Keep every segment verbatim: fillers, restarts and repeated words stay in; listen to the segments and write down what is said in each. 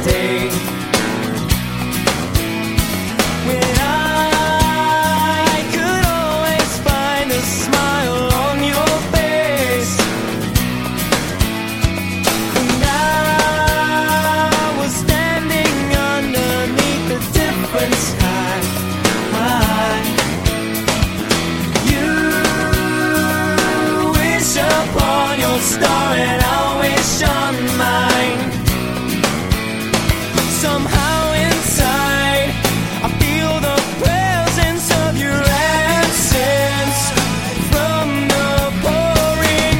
day when I could always find a smile on your face, and I was standing underneath a different sky. You wish upon your star and I'll wish on mine. Somehow inside I feel the presence of your absence from the pouring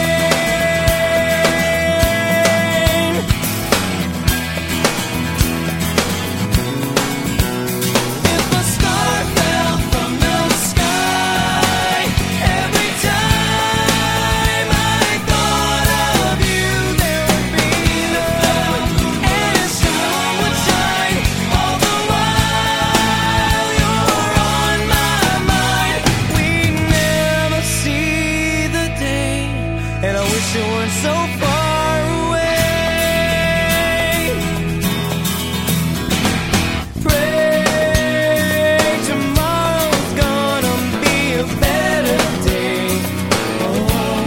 rain. If a star fell from the sky, every time I thought of you, there would be love, and a sun would shine all the while you're on my mind. We'd never see the day, and I wish it weren't so far away. Pray tomorrow's gonna be a better day. Oh,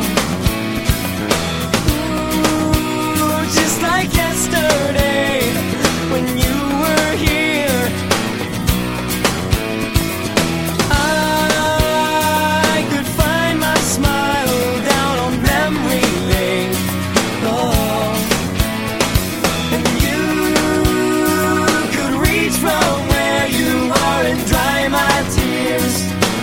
ooh, just like yesterday when you were here. I could find my smile down on memory lane. Oh, and you could reach from where you are and dry my tears.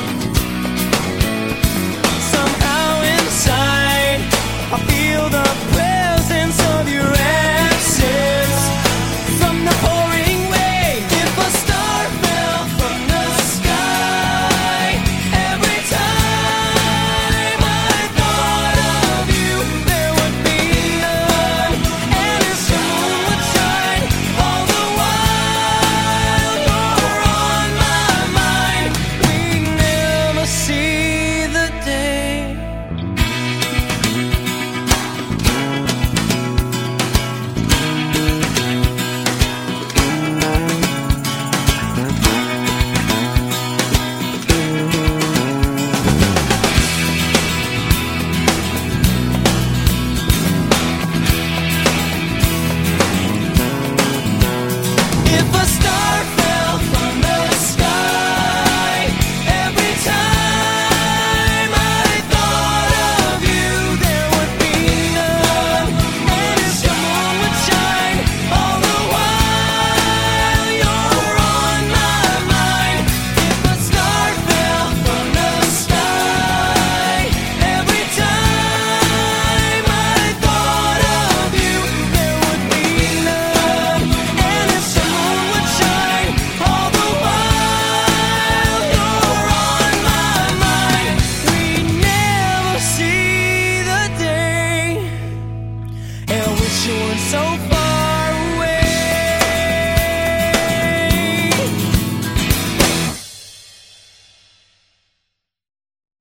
Somehow inside I feel the presence of your absence from the pouring rain. If a star fell from the sky, every time I thought of you, there would be love, and the sun would shine all the while you're on my mind. We'd never see the day. If a star